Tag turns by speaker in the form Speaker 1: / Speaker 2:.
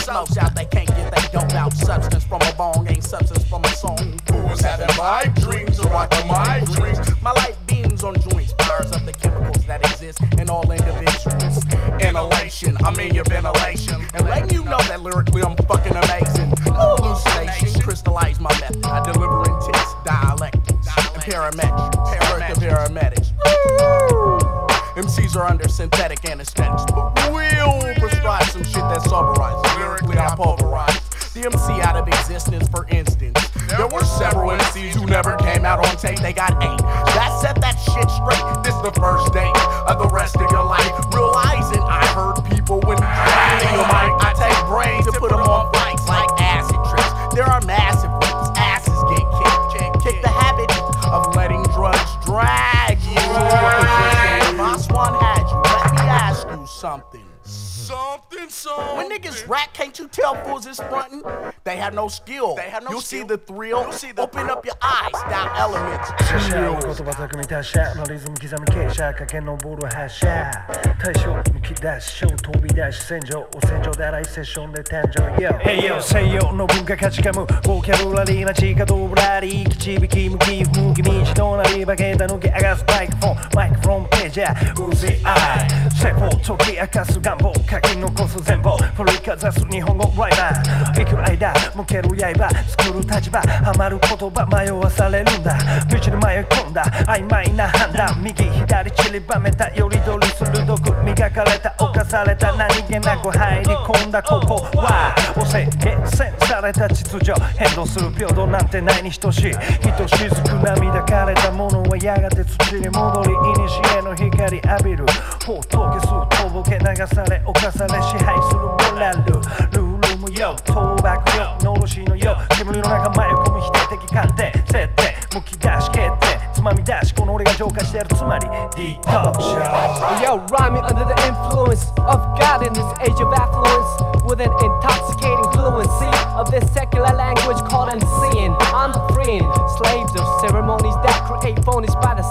Speaker 1: smokes out, they can't get they dope out. Substance from a bong ain't substance from a song. Who's having my dreams or rocking my dreams? My light beams on joints, fires up the chemicals that exist in all individuals. Inhalation, I'm in your ventilation, and letting you know that lyrically I'm fucking amazing. No hallucination, crystallize my method. I deliver in text, dialectics, and paramedics. MCs are under synthetic anesthetics, but we'll prescribe some shit that soberizes. Lyrically, I pulverize the MC out of existence, for instance. There were several MCs who never came out on tape, they got 8. That set that shit straight. This the first date of the rest of your life. Realizing I heard people when you mic. I take brains and put them on flights like acid trips. There are massive rips, asses get kicked. Kick the habit of letting drugs drag you. Boss one had you, let me ask you something. When niggas rap, can't you tell fools is frontin'? They have no skill. You'll see the thrill. Open up your eyes, down elements.
Speaker 2: 言葉巧み達者のリズム刻み傾斜駆け上る発射対象むき出し小飛び出し戦場で荒いセッションで誕生 Hey yo 西洋の文化価値観もボキャブラリーな地下ドブラリー口引き向き不気味道なり化けた抜け上がすマイクフォンページャーうぜあいセフォ解き明かす願望書き残す全部振りかざす日本語ライバーいく間向ける刃作る立場ハマる言葉迷わされるんだ道に迷い込んだ曖昧な判断右左散りばめたよりどり鋭く磨かれた犯された何気なく入り込んだここは汚染厳選された秩序変動する平等なんてないに等しいひとしずく涙かれたものはやがて土に戻り古の光浴びるほっとけすとぼけ流され犯され支配するモラルルール無用倒幕よのろしのよ煙の中迷い込む否定的観点設定むき出し決定つまみ出しこの俺が浄化してやるつまり
Speaker 3: Yo, rhyming under the influence of God in this age of affluence with an intoxicating fluency of this secular language called unseen. I'm freeing slaves of ceremonies that create phonies by the